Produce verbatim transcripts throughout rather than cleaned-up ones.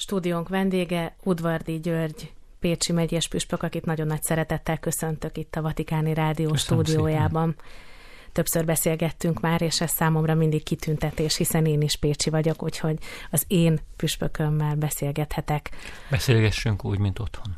Stúdiónk vendége Udvardy György, pécsi megyés püspök, akit nagyon nagy szeretettel köszöntök itt a Vatikáni Rádió Köszönöm stúdiójában. Szépen. Többször beszélgettünk már, és ez számomra mindig kitüntetés, hiszen én is pécsi vagyok, úgyhogy az én püspökömmel beszélgethetek. Beszélgessünk úgy, mint otthon.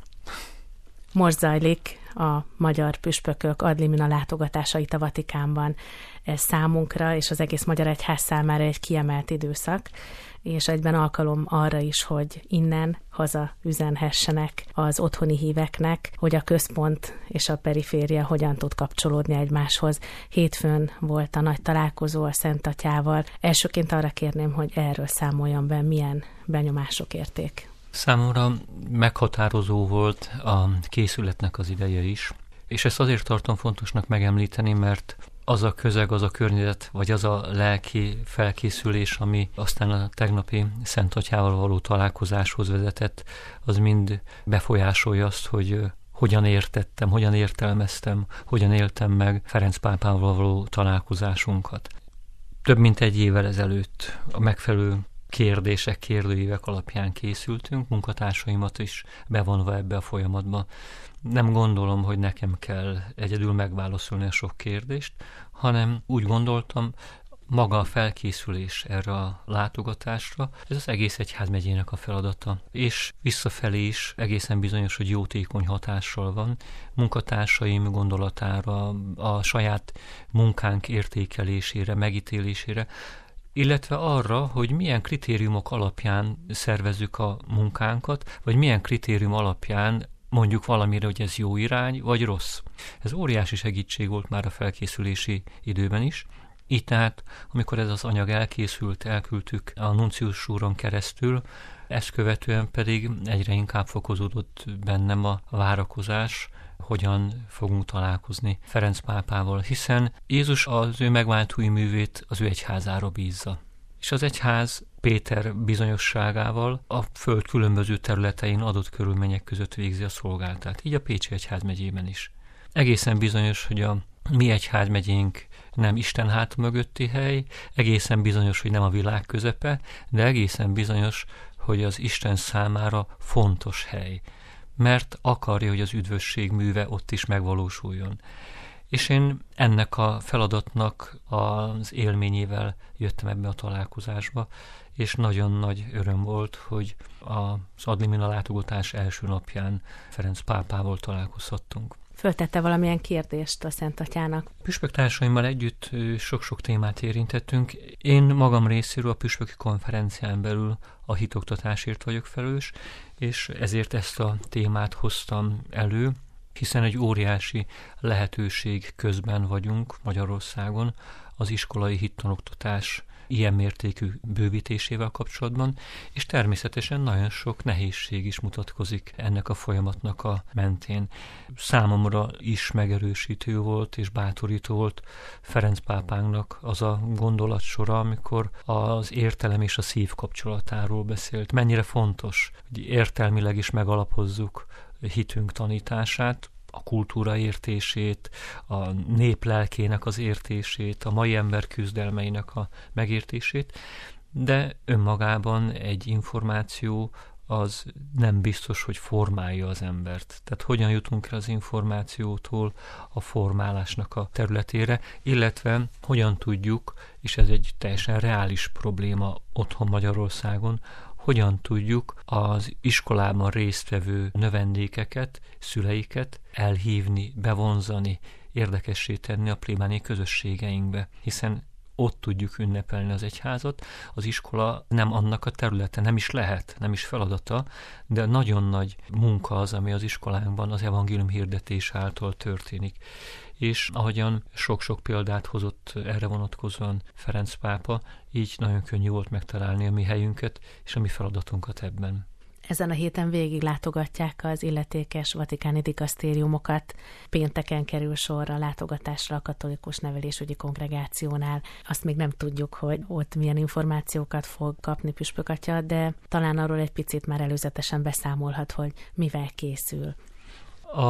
Most zajlik a magyar püspökök ad limina látogatása itt a Vatikánban. Ez számunkra és az egész magyar egyház számára egy kiemelt időszak, és egyben alkalom arra is, hogy innen haza üzenhessenek az otthoni híveknek, hogy a központ és a periféria hogyan tud kapcsolódni egymáshoz. Hétfőn volt a nagy találkozó a Szent Atyával. Elsőként arra kérném, hogy erről számoljon be, milyen benyomások érték. Számomra meghatározó volt a készületnek az ideje is, és ezt azért tartom fontosnak megemlíteni, mert az a közeg, az a környezet, vagy az a lelki felkészülés, ami aztán a tegnapi Szent Atyával való találkozáshoz vezetett, az mind befolyásolja azt, hogy hogyan értettem, hogyan értelmeztem, hogyan éltem meg Ferenc pápával való találkozásunkat. Több mint egy évvel ezelőtt a megfelelő kérdések, kérdőívek alapján készültünk, munkatársaimat is bevonva ebbe a folyamatba. Nem gondolom, hogy nekem kell egyedül megválaszolni a sok kérdést, hanem úgy gondoltam, maga a felkészülés erre a látogatásra, ez az egész egyházmegyének a feladata, és visszafelé is egészen bizonyos, hogy jótékony hatással van munkatársaim gondolatára, a saját munkánk értékelésére, megítélésére, illetve arra, hogy milyen kritériumok alapján szervezzük a munkánkat, vagy milyen kritérium alapján mondjuk valamire, hogy ez jó irány, vagy rossz. Ez óriási segítség volt már a felkészülési időben is. Így tehát, amikor ez az anyag elkészült, elküldtük a nuncius úron keresztül, ezt követően pedig egyre inkább fokozódott bennem a várakozás, hogyan fogunk találkozni Ferenc pápával, hiszen Jézus az ő megváltói művét az ő egyházára bízza. És az egyház Péter bizonyosságával a föld különböző területein adott körülmények között végzi a szolgálatát, így a Pécsi egyházmegyében is. Egészen bizonyos, hogy a mi egyházmegyénk nem Isten hát mögötti hely, egészen bizonyos, hogy nem a világ közepe, de egészen bizonyos, hogy az Isten számára fontos hely, mert akarja, hogy az üdvösség műve ott is megvalósuljon. És én ennek a feladatnak az élményével jöttem ebbe a találkozásba, és nagyon nagy öröm volt, hogy az ad limina látogatás első napján Ferenc pápával találkozhattunk. Föltette valamilyen kérdést a Szent Atyának? Püspöktársaimmal együtt sok-sok témát érintettünk. Én magam részéről a püspöki konferencián belül a hitoktatásért vagyok felelős, és ezért ezt a témát hoztam elő, hiszen egy óriási lehetőség közben vagyunk Magyarországon az iskolai hittanoktatás ilyen mértékű bővítésével kapcsolatban, és természetesen nagyon sok nehézség is mutatkozik ennek a folyamatnak a mentén. Számomra is megerősítő volt és bátorító volt Ferenc pápánknak az a gondolatsora, amikor az értelem és a szív kapcsolatáról beszélt. Mennyire fontos, hogy értelmileg is megalapozzuk hitünk tanítását, a kultúra értését, a nép lelkének az értését, a mai ember küzdelmeinek a megértését, de önmagában egy információ az nem biztos, hogy formálja az embert. Tehát hogyan jutunk el az információtól a formálásnak a területére, illetve hogyan tudjuk, és ez egy teljesen reális probléma otthon Magyarországon, hogyan tudjuk az iskolában résztvevő növendékeket, szüleiket elhívni, bevonzani, érdekessé tenni a plébáni közösségeinkbe, hiszen ott tudjuk ünnepelni az egyházat. Az iskola nem annak a területe, nem is lehet, nem is feladata, de nagyon nagy munka az, ami az iskolánkban az evangélium hirdetés által történik. És ahogyan sok-sok példát hozott erre vonatkozóan Ferenc pápa, így nagyon könnyű volt megtalálni a mi helyünket és a mi feladatunkat ebben. Ezen a héten végig látogatják az illetékes vatikáni dikasztériumokat. Pénteken kerül sorra a látogatásra a katolikus nevelésügyi kongregációnál. Azt még nem tudjuk, hogy ott milyen információkat fog kapni püspök atya, de talán arról egy picit már előzetesen beszámolhat, hogy mivel készül. A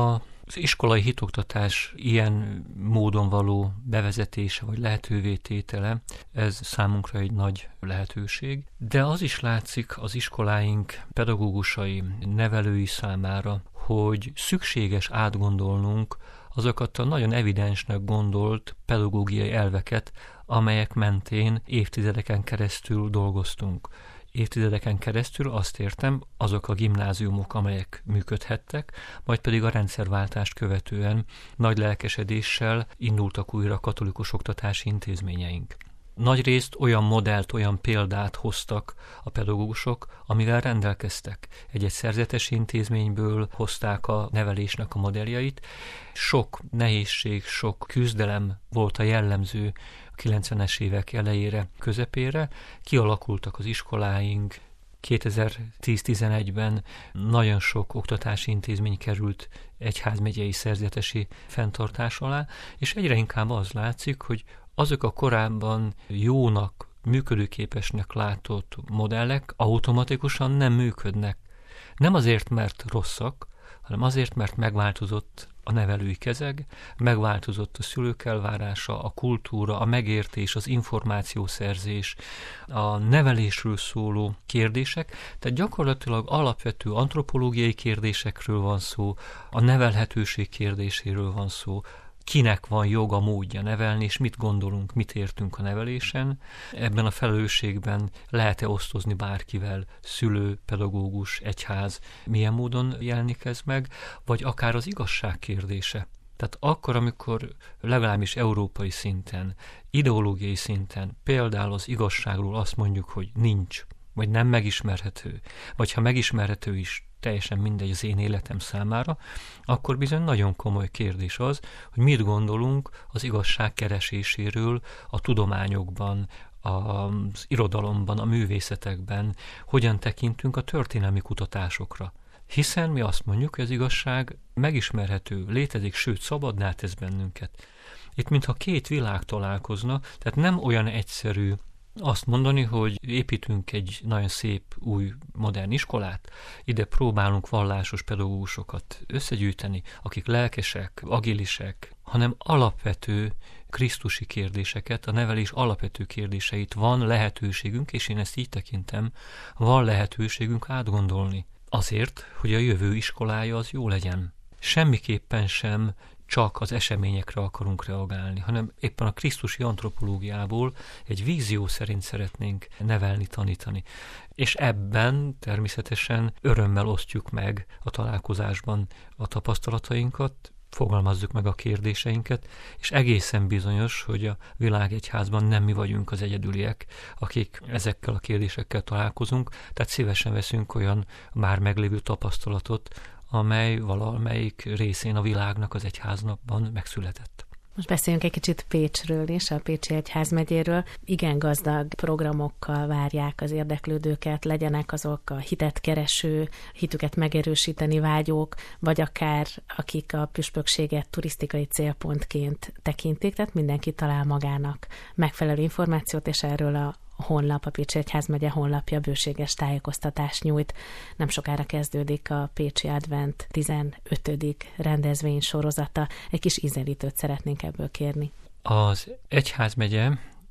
Az iskolai hitoktatás ilyen módon való bevezetése vagy lehetővé tétele, ez számunkra egy nagy lehetőség. De az is látszik az iskoláink pedagógusai, nevelői számára, hogy szükséges átgondolnunk azokat a nagyon evidensnek gondolt pedagógiai elveket, amelyek mentén évtizedeken keresztül dolgoztunk. Évtizedeken keresztül azt értem, azok a gimnáziumok, amelyek működhettek, majd pedig a rendszerváltást követően nagy lelkesedéssel indultak újra katolikus oktatási intézményeink. Nagyrészt olyan modellt, olyan példát hoztak a pedagógusok, amivel rendelkeztek. Egy-egy szerzetesi intézményből hozták a nevelésnek a modelljait. Sok nehézség, sok küzdelem volt a jellemző a kilencvenes évek elejére, közepére. Kialakultak az iskoláink. kétezer-tíz-tizenegyben nagyon sok oktatási intézmény került egyházmegyei szerzetesi fenntartás alá, és egyre inkább az látszik, hogy azok a korábban jónak, működőképesnek látott modellek automatikusan nem működnek. Nem azért, mert rosszak, hanem azért, mert megváltozott a nevelői kezeg, megváltozott a szülők elvárása, a kultúra, a megértés, az információszerzés, a nevelésről szóló kérdések. Tehát gyakorlatilag alapvető antropológiai kérdésekről van szó, a nevelhetőség kérdéséről van szó, kinek van joga, módja nevelni, és mit gondolunk, mit értünk a nevelésen. Ebben a felelősségben lehet-e osztozni bárkivel, szülő, pedagógus, egyház, milyen módon jelenik ez meg, vagy akár az igazság kérdése. Tehát akkor, amikor legalábbis európai szinten, ideológiai szinten például az igazságról azt mondjuk, hogy nincs, vagy nem megismerhető, vagy ha megismerhető is, teljesen mindegy az én életem számára, akkor bizony nagyon komoly kérdés az, hogy mit gondolunk az igazság kereséséről a tudományokban, az irodalomban, a művészetekben, hogyan tekintünk a történelmi kutatásokra. Hiszen mi azt mondjuk, hogy az igazság megismerhető, létezik, sőt szabadná tesz bennünket. Itt mintha két világ találkozna, tehát nem olyan egyszerű azt mondani, hogy építünk egy nagyon szép új modern iskolát, ide próbálunk vallásos pedagógusokat összegyűjteni, akik lelkesek, agilisek, hanem alapvető krisztusi kérdéseket, a nevelés alapvető kérdéseit van lehetőségünk, és én ezt így tekintem, van lehetőségünk átgondolni. Azért, hogy a jövő iskolája az jó legyen. Semmiképpen sem csak az eseményekre akarunk reagálni, hanem éppen a krisztusi antropológiából egy vízió szerint szeretnénk nevelni, tanítani. És ebben természetesen örömmel osztjuk meg a találkozásban a tapasztalatainkat, fogalmazzuk meg a kérdéseinket, és egészen bizonyos, hogy a világegyházban nem mi vagyunk az egyedüliek, akik ezekkel a kérdésekkel találkozunk, tehát szívesen veszünk olyan már meglévő tapasztalatot, amely valamelyik részén a világnak az egyháznapban megszületett. Most beszéljünk egy kicsit Pécsről is, a Pécsi Egyházmegyéről. Igen gazdag programokkal várják az érdeklődőket, legyenek azok a hitet kereső, hitüket megerősíteni vágyók, vagy akár akik a püspökséget turisztikai célpontként tekintik, tehát mindenki talál magának megfelelő információt, és erről a honlap, a Pécsi Egyházmegye honlapja bőséges tájékoztatást nyújt. Nem sokára kezdődik a Pécsi Advent tizenötödik rendezvény sorozata. Egy kis ízelítőt szeretnénk ebből kérni. Az Egyházmegye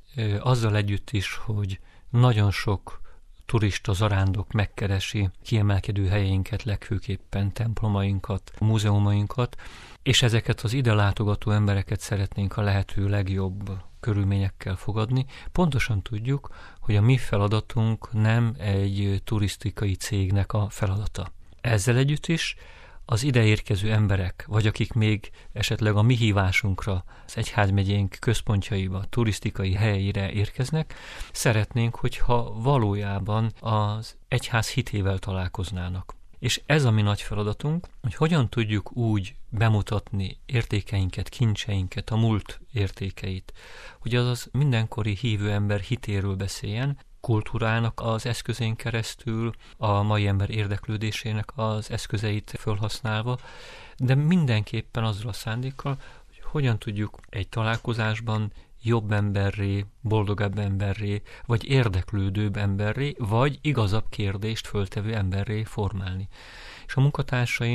azzal együtt is, hogy nagyon sok turista zarándok megkeresi kiemelkedő helyeinket, legfőképpen templomainkat, múzeumainkat, és ezeket az ide látogató embereket szeretnénk a lehető legjobb körülményekkel fogadni. Pontosan tudjuk, hogy a mi feladatunk nem egy turisztikai cégnek a feladata. Ezzel együtt is az ide érkező emberek, vagy akik még esetleg a mi hívásunkra, az egyházmegyénk központjaiba, turisztikai helyére érkeznek, szeretnénk, hogyha valójában az egyház hitével találkoznának. És ez a mi nagy feladatunk, hogy hogyan tudjuk úgy bemutatni értékeinket, kincseinket, a múlt értékeit, hogy az az mindenkori hívő ember hitéről beszéljen, kultúrának az eszközén keresztül, a mai ember érdeklődésének az eszközeit felhasználva, de mindenképpen azzal a szándékkal, hogy hogyan tudjuk egy találkozásban jobb emberré, boldogabb emberré, vagy érdeklődőbb emberré, vagy igazabb kérdést föltevő emberré formálni. És a munkatársaim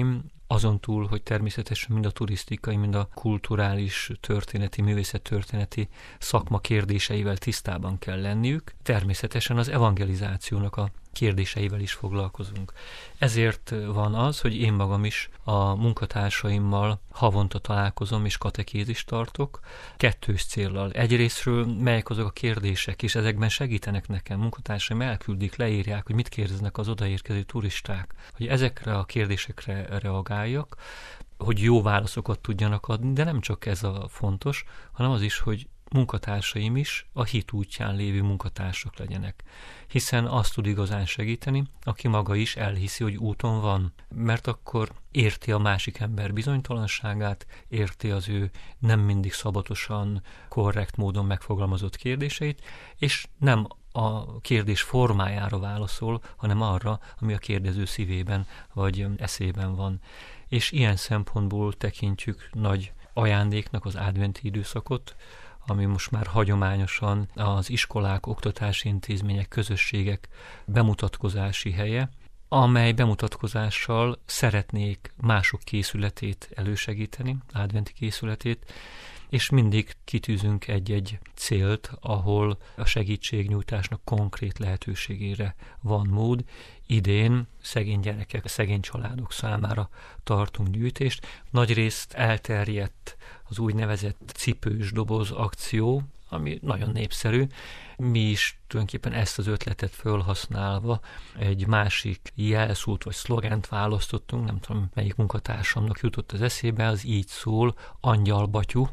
azon túl, hogy természetesen mind a turisztikai, mind a kulturális, történeti, művészettörténeti szakma kérdéseivel tisztában kell lenniük. Természetesen az evangelizációnak a kérdéseivel is foglalkozunk. Ezért van az, hogy én magam is a munkatársaimmal havonta találkozom és katekézist tartok, kettős céllal. Egyrészről melyek azok a kérdések, és ezekben segítenek nekem. Munkatársaim elküldik, leírják, hogy mit kérdeznek az odaérkező turisták, hogy ezekre a kérdésekre reagáljak, hogy jó válaszokat tudjanak adni, de nem csak ez a fontos, hanem az is, hogy munkatársaim is a hit útján lévő munkatársak legyenek. Hiszen azt tud igazán segíteni, aki maga is elhiszi, hogy úton van, mert akkor érti a másik ember bizonytalanságát, érti az ő nem mindig szabatosan, korrekt módon megfogalmazott kérdéseit, és nem a kérdés formájára válaszol, hanem arra, ami a kérdező szívében vagy eszében van. És ilyen szempontból tekintjük nagy ajándéknak az adventi időszakot, ami most már hagyományosan az iskolák, oktatási intézmények, közösségek bemutatkozási helye, amely bemutatkozással szeretnék mások készületét elősegíteni, adventi készületét, és mindig kitűzünk egy-egy célt, ahol a segítségnyújtásnak konkrét lehetőségére van mód. Idén szegény gyerekek, szegény családok számára tartunk gyűjtést. Nagyrészt elterjedt az úgynevezett cipős doboz akció, ami nagyon népszerű. Mi is tulajdonképpen ezt az ötletet felhasználva egy másik jelszót vagy szlogent választottunk, nem tudom melyik munkatársamnak jutott az eszébe, az így szól, angyalbatyú.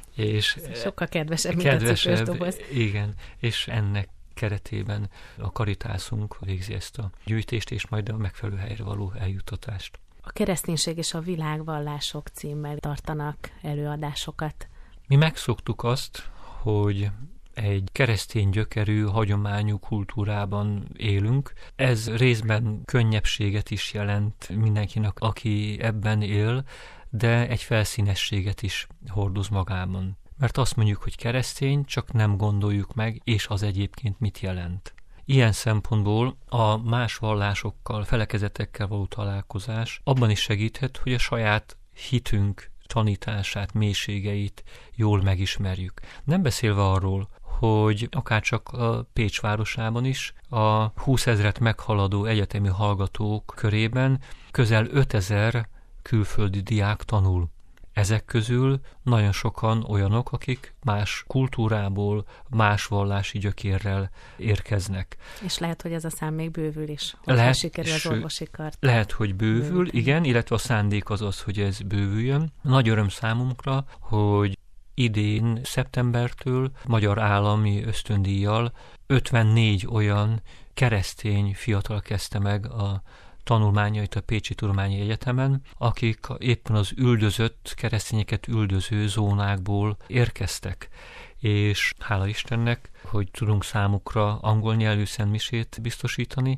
És sokkal kedvesebb, mint kedvesebb, a cipős doboz. Igen, és ennek keretében a Caritasunk végzi ezt a gyűjtést, és majd a megfelelő helyre való eljuttatást. A Kereszténység és a világvallások címmel tartanak előadásokat. Mi megszoktuk azt, hogy egy keresztény gyökerű, hagyományú kultúrában élünk. Ez részben könnyebbséget is jelent mindenkinek, aki ebben él, de egy felszínességet is hordoz magában. Mert azt mondjuk, hogy keresztény, csak nem gondoljuk meg, és az egyébként mit jelent. Ilyen szempontból a más vallásokkal, felekezetekkel való találkozás abban is segíthet, hogy a saját hitünk tanítását, mélységeit jól megismerjük. Nem beszélve arról, hogy akárcsak a Pécs városában is a húszezret meghaladó egyetemi hallgatók körében közel ötezer külföldi diák tanul. Ezek közül nagyon sokan olyanok, akik más kultúrából, más vallási gyökérrel érkeznek. És lehet, hogy ez a szám még bővül is, hogy lehet, sikerül az orvosi kart. Lehet, hogy bővül, bővül, igen, illetve a szándék az az, hogy ez bővüljön. Nagy öröm számunkra, hogy idén szeptembertől magyar állami ösztöndíjjal ötvennégy olyan keresztény fiatal kezdte meg a tanulmányait a Pécsi Tudományi Egyetemen, akik éppen az üldözött, keresztényeket üldöző zónákból érkeztek. És hála Istennek, hogy tudunk számukra angol nyelvű szentmisét biztosítani,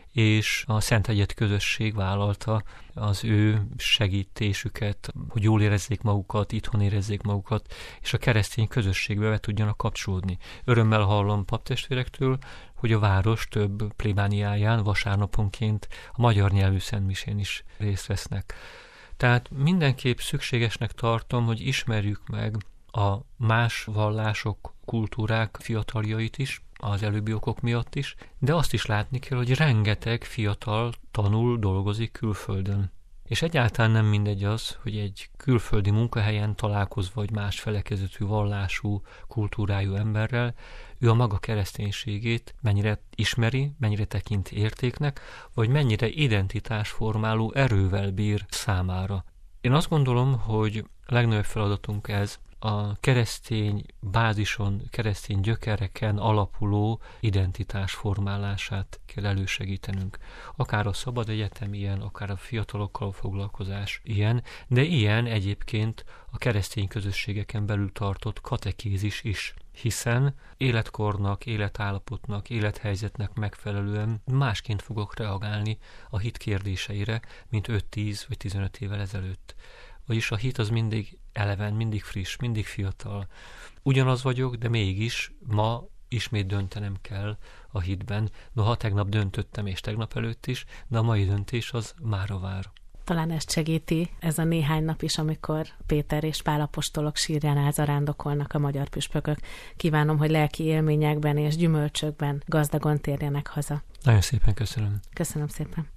és a Szentegyed közösség vállalta az ő segítésüket, hogy jól érezzék magukat, itthon érezzék magukat, és a keresztény közösségbe be tudjanak kapcsolódni. Örömmel hallom paptestvérektől, hogy a város több plébániáján vasárnaponként a magyar nyelvű szentmisén is részt vesznek. Tehát mindenképp szükségesnek tartom, hogy ismerjük meg a más vallások, kultúrák fiataljait is, az előbbi okok miatt is, de azt is látni kell, hogy rengeteg fiatal tanul, dolgozik külföldön. És egyáltalán nem mindegy az, hogy egy külföldi munkahelyen találkozva vagy más felekezetű vallású, kultúrájú emberrel, ő a maga kereszténységét mennyire ismeri, mennyire tekint értéknek, vagy mennyire identitásformáló erővel bír számára. Én azt gondolom, hogy a legnagyobb feladatunk ez, a keresztény bázison, keresztény gyökereken alapuló identitás formálását kell elősegítenünk. Akár a szabad egyetem ilyen, akár a fiatalokkal foglalkozás ilyen, de ilyen egyébként a keresztény közösségeken belül tartott katekézis is, hiszen életkornak, életállapotnak, élethelyzetnek megfelelően másként fogok reagálni a hit kérdéseire, mint öt-tíz vagy tizenöt évvel ezelőtt. Vagyis a hit az mindig eleven, mindig friss, mindig fiatal. Ugyanaz vagyok, de mégis ma ismét döntenem kell a hitben. Noha tegnap döntöttem, és tegnap előtt is, de a mai döntés az mára vár. talán ezt segíti ez a néhány nap is, amikor Péter és Pál apostolok sírjánál zarándokolnak a magyar püspökök. Kívánom, hogy lelki élményekben és gyümölcsökben gazdagon térjenek haza. Nagyon szépen köszönöm. Köszönöm szépen.